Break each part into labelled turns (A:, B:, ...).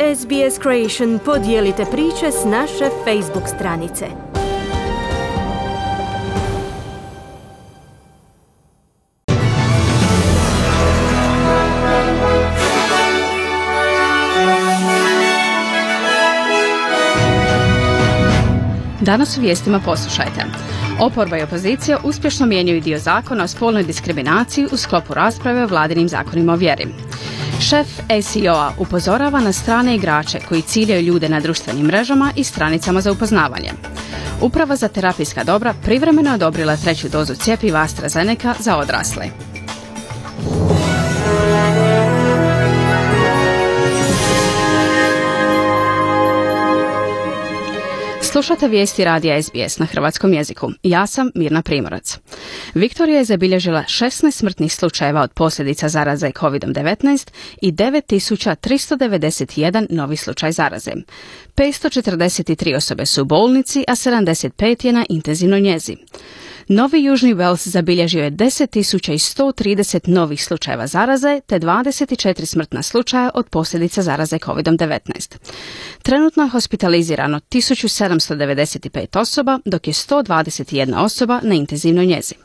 A: SBS Creation podijelite priče s naše Facebook stranice.
B: Danas u vijestima poslušajte. Oporba i opozicija uspješno mijenjaju dio zakona o spolnoj diskriminaciji u sklopu rasprave o vladinim zakonima o vjeri. Šef ACO-a upozorava na strane igrače koji ciljaju ljude na društvenim mrežama i stranicama za upoznavanje. Uprava za terapijska dobra privremeno je odobrila 3. dozu cjepiva AstraZeneca za odrasle. Slušate vijesti radija SBS na hrvatskom jeziku. Ja sam Mirna Primorac. Viktorija je zabilježila 16 smrtnih slučajeva od posljedica zaraze COVID-19 i 9391 novi slučaj zaraze. 543 osobe su u bolnici, a 75 je na intenzivnoj njezi. Novi Južni Wales zabilježio je 10.130 novih slučajeva zaraze te 24 smrtna slučaja od posljedica zaraze COVID-19. Trenutno je hospitalizirano 1795 osoba, dok je 121 osoba na intenzivnoj njezi.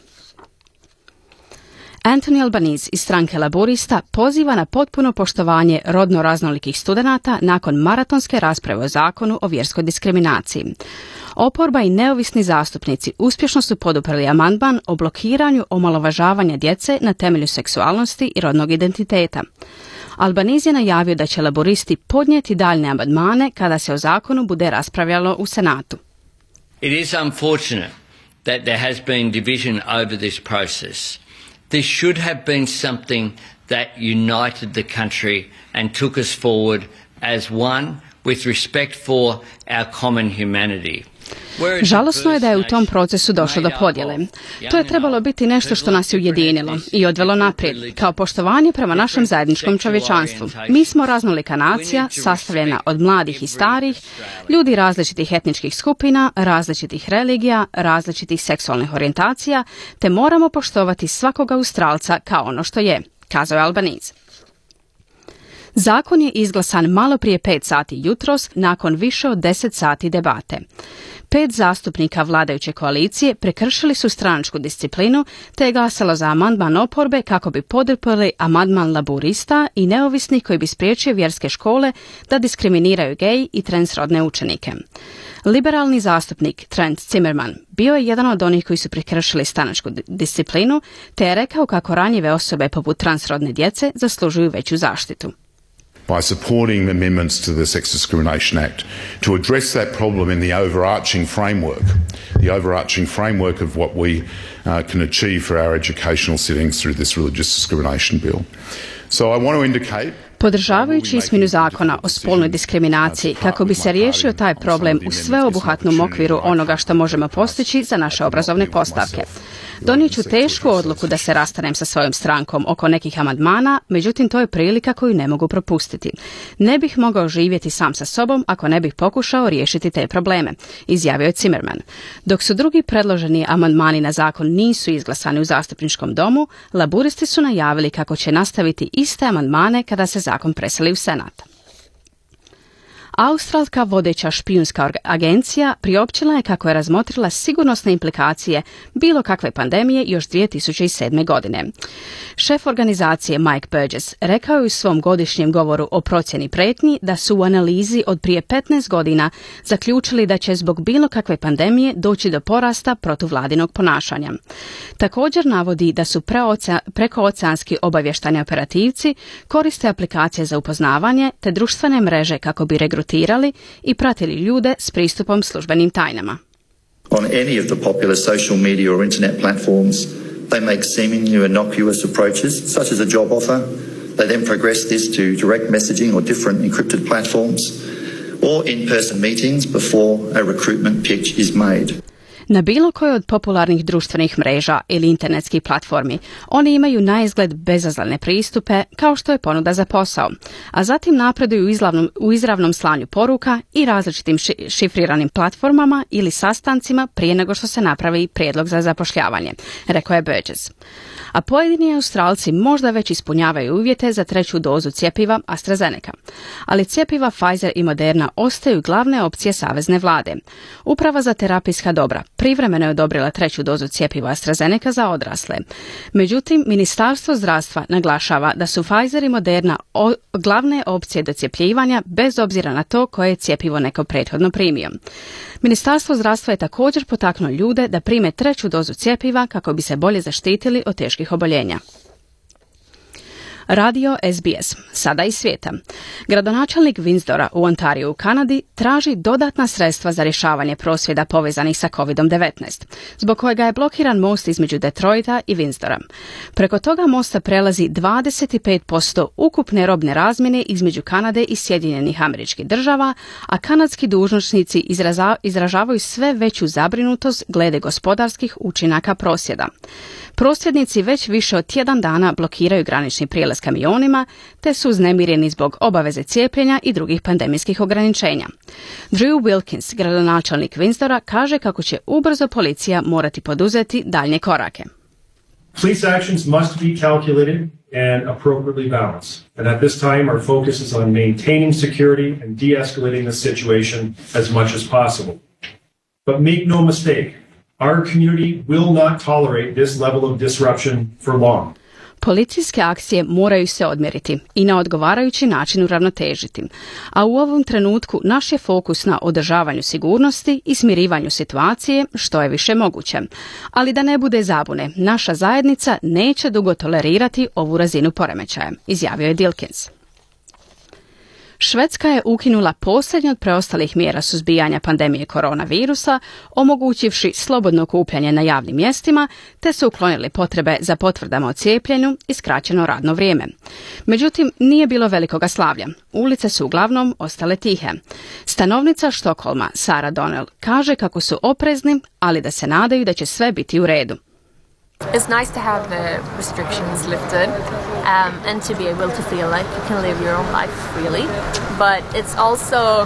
B: Anthony Albanese iz stranke Laburista poziva na potpuno poštovanje rodno raznolikih studenata nakon maratonske rasprave o zakonu o vjerskoj diskriminaciji. Oporba i neovisni zastupnici uspješno su poduprli amandman o blokiranju omalovažavanja djece na temelju seksualnosti i rodnog identiteta. Albanese je najavio da će laburisti podnijeti daljne amandmane kada se o zakonu bude raspravljalo u Senatu.
C: It is unfortunate that there has been division over this process. This should have been something that united the country and took us forward as one with respect for our common humanity.
B: Žalosno je da je u tom procesu došlo do podjele. To je trebalo biti nešto što nas je ujedinilo i odvelo naprijed, kao poštovanje prema našem zajedničkom čovječanstvu. Mi smo raznolika nacija, sastavljena od mladih i starih, ljudi različitih etničkih skupina, različitih religija, različitih seksualnih orijentacija, te moramo poštovati svakoga Australca kao ono što je, kazao je Albanese. Zakon je izglasan malo prije 5 sati jutros nakon više od 10 sati debate. 5 zastupnika vladajuće koalicije prekršili su stranačku disciplinu te je glasalo za amandman oporbe kako bi poduprli amandman laburista i neovisnih koji bi spriječio vjerske škole da diskriminiraju gej i transrodne učenike. Liberalni zastupnik Trent Zimmerman bio je jedan od onih koji su prekršili stranačku disciplinu te je rekao kako ranjive osobe poput transrodne djece zaslužuju veću zaštitu.
D: By supporting amendments to the Sex Discrimination Act to address that problem in the overarching framework of what we can achieve for our educational settings through this religious discrimination bill. So I want to indicate
B: Podržavajući izmjenu zakona o spolnoj diskriminaciji kako bi se riješio taj problem u sveobuhvatnom okviru onoga što možemo postići za naše obrazovne postavke. Donijet ću tešku odluku da se rastanem sa svojom strankom oko nekih amandmana, međutim to je prilika koju ne mogu propustiti. Ne bih mogao živjeti sam sa sobom ako ne bih pokušao riješiti te probleme, izjavio je Zimmerman. Dok su drugi predloženi amandmani na zakon nisu izglasani u zastupničkom domu, laburisti su najavili kako će nastaviti iste amandmane kada se zakon preseli u Senat. Australska vodeća špijunska agencija priopćila je kako je razmotrila sigurnosne implikacije bilo kakve pandemije još 2007. godine. Šef organizacije Mike Burgess rekao je u svom godišnjem govoru o procjeni prijetnji da su u analizi od prije 15 godina zaključili da će zbog bilo kakve pandemije doći do porasta protuvladinog ponašanja. Također navodi da su prekooceanski obavještajni operativci koriste aplikacije za upoznavanje te društvene mreže kako bi regrutirali i pratili ljude s pristupom službenim tajnama.
E: On any of the popular social media or internet platforms, they make seemingly innocuous approaches, such as a job offer. They then progress this to direct messaging or different encrypted platforms, or in-person meetings before a recruitment pitch is made.
B: Na bilo kojoj od popularnih društvenih mreža ili internetskih platformi oni imaju naizgled bezazlene pristupe kao što je ponuda za posao, a zatim napreduju u izravnom slanju poruka i različitim šifriranim platformama ili sastancima prije nego što se napravi prijedlog za zapošljavanje, rekao je Burgess. A pojedini Australci možda već ispunjavaju uvjete za 3. dozu cjepiva AstraZeneca, ali cjepiva Pfizer i Moderna ostaju glavne opcije savezne vlade. Uprava za terapijska dobra privremeno je odobrila 3. dozu cjepiva AstraZeneca za odrasle. Međutim, Ministarstvo zdravstva naglašava da su Pfizer i Moderna glavne opcije docjepljivanja bez obzira na to koje je cjepivo neko prethodno primio. Ministarstvo zdravstva je također potaknulo ljude da prime 3. dozu cjepiva kako bi se bolje zaštitili od teških oboljenja. Radio SBS, sada iz svijeta. Gradonačelnik Windsora u Ontariju u Kanadi traži dodatna sredstva za rješavanje prosvjeda povezanih sa COVID-19, zbog kojega je blokiran most između Detroita i Windsora. Preko toga mosta prelazi 25% ukupne robne razmjene između Kanade i Sjedinjenih Američkih Država, a kanadski dužnosnici izražavaju sve veću zabrinutost glede gospodarskih učinaka prosvjeda. Prosvjednici već više od tjedan dana blokiraju granični prijelaz kamionima, te su uznemireni zbog obaveze cijepljenja i drugih pandemijskih ograničenja. Drew Wilkins, gradonačelnik Windsora, kaže kako će ubrzo policija morati poduzeti daljnje korake.
F: Police actions must be calculated and appropriately balanced. And at this time, our focus is on maintaining security and de-escalating the situation as much as possible. But make no mistake, our community will not tolerate this level of disruption for long.
B: Policijske akcije moraju se odmjeriti i na odgovarajući način uravnotežiti, a u ovom trenutku naš je fokus na održavanju sigurnosti i smirivanju situacije što je više moguće. Ali da ne bude zabune, naša zajednica neće dugo tolerirati ovu razinu poremećaja, izjavio je Dilkins. Švedska je ukinula posljednje od preostalih mjera suzbijanja pandemije koronavirusa, omogućivši slobodno okupljanje na javnim mjestima, te su uklonili potrebe za potvrdama o cijepljenju i skraćeno radno vrijeme. Međutim, nije bilo velikoga slavlja. Ulice su uglavnom ostale tihe. Stanovnica Štokholma, Sara Donnell, kaže kako su oprezni, ali da se nadaju da će sve biti u redu.
G: It's nice to have the restrictions lifted and to be able to feel like you can live your own life freely. But it's also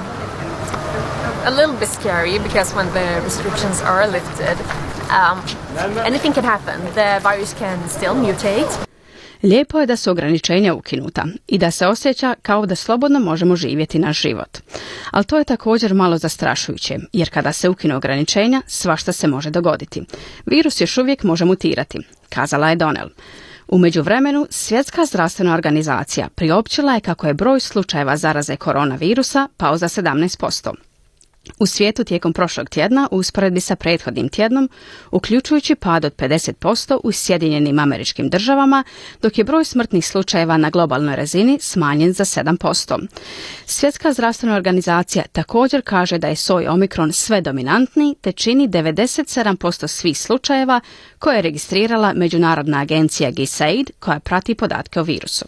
G: a little bit scary because when the restrictions are lifted, anything can happen. The virus can still mutate.
B: Lijepo je da su ograničenja ukinuta i da se osjeća kao da slobodno možemo živjeti naš život. Ali to je također malo zastrašujuće, jer kada se ukinu ograničenja, svašta se može dogoditi. Virus još uvijek može mutirati, kazala je Donnell. U međuvremenu, Svjetska zdravstvena organizacija priopćila je kako je broj slučajeva zaraze koronavirusa pao za 17%. U svijetu tijekom prošlog tjedna u usporedbi sa prethodnim tjednom, uključujući pad od 50% u Sjedinjenim Američkim Državama, dok je broj smrtnih slučajeva na globalnoj razini smanjen za 7%. Svjetska zdravstvena organizacija također kaže da je soj Omikron sve dominantniji te čini 97% svih slučajeva koje je registrirala Međunarodna agencija GISAID koja prati podatke o virusu.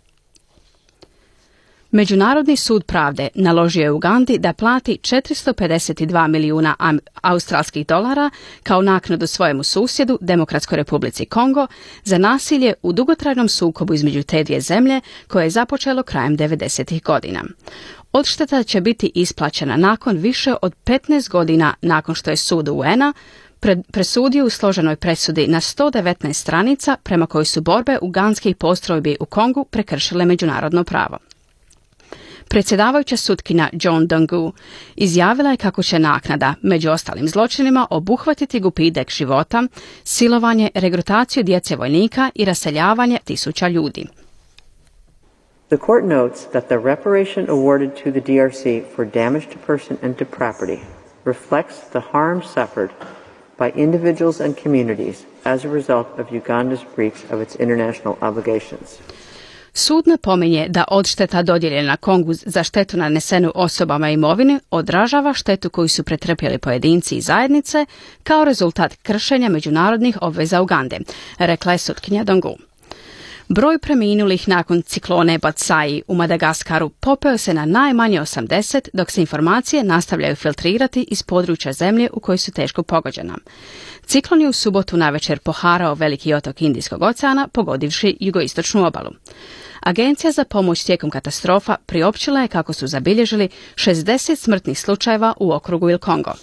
B: Međunarodni sud pravde naložio je Ugandi da plati 452 milijuna australskih dolara kao naknadu svojemu susjedu, Demokratskoj Republici Kongo, za nasilje u dugotrajnom sukobu između te dvije zemlje koje je započelo krajem 90. godina. Odšteta će biti isplaćena nakon više od 15 godina nakon što je sud UN-a presudio u složenoj presudi na 119 stranica prema kojoj su borbe ugandskih postrojbi u Kongu prekršile međunarodno pravo. Predsjedavajuća sutkinja Joan Dongu izjavila je kako će naknada, među ostalim zločinima, obuhvatiti gubitak života, silovanje, regrutaciju djece vojnika i raseljavanje tisuća ljudi.
H: The court notes that the reparation awarded to the DRC for damage to person and to property reflects the harm suffered by individuals and communities as a result of Uganda's breach of its international obligations.
B: Sud napominje da odšteta dodijeljena Kongu za štetu nanesenu osobama i imovini odražava štetu koju su pretrpjeli pojedinci i zajednice kao rezultat kršenja međunarodnih obveza Ugande, rekla je sutkinja Dongu. Broj preminulih nakon ciklone Batsai u Madagaskaru popeo se na najmanje 80, dok se informacije nastavljaju filtrirati iz područja zemlje u kojoj su teško pogođena. Ciklon je u subotu navečer poharao veliki otok Indijskog oceana, pogodivši jugoistočnu obalu. Agencija za pomoć tijekom katastrofa priopćila je kako su zabilježili 60 smrtnih slučajeva u okrugu Ilkongo.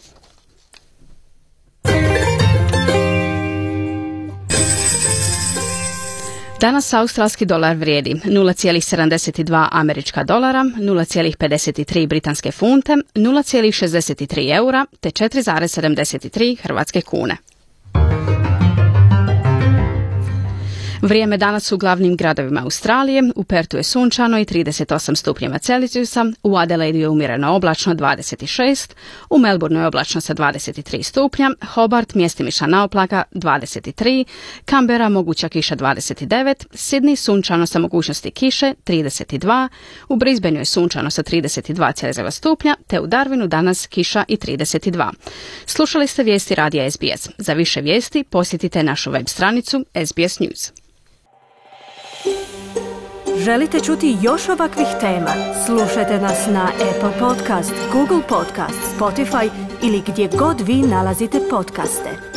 B: Danas australski dolar vrijedi 0,72 američka dolara, 0,53 britanske funte, 0,63 eura te 4,73 hrvatske kune. Vrijeme danas u glavnim gradovima Australije. U Pertu je sunčano i 38 stupnjeva Celzijusa, u Adelaidu je umjereno oblačno 26, u Melbourneu je oblačno sa 23 stupnja, Hobart mjestimična oblaka 23, Canberra moguća kiša 29, Sydney sunčano sa mogućnosti kiše 32, u Brisbaneu je sunčano sa 32,2 stupnja, te u Darwinu danas kiša i 32. Slušali ste vijesti radija SBS. Za više vijesti posjetite našu web stranicu SBS News.
A: Želite čuti još ovakvih tema? Slušajte nas na Apple Podcast, Google Podcast, Spotify ili gdje god vi nalazite podcaste.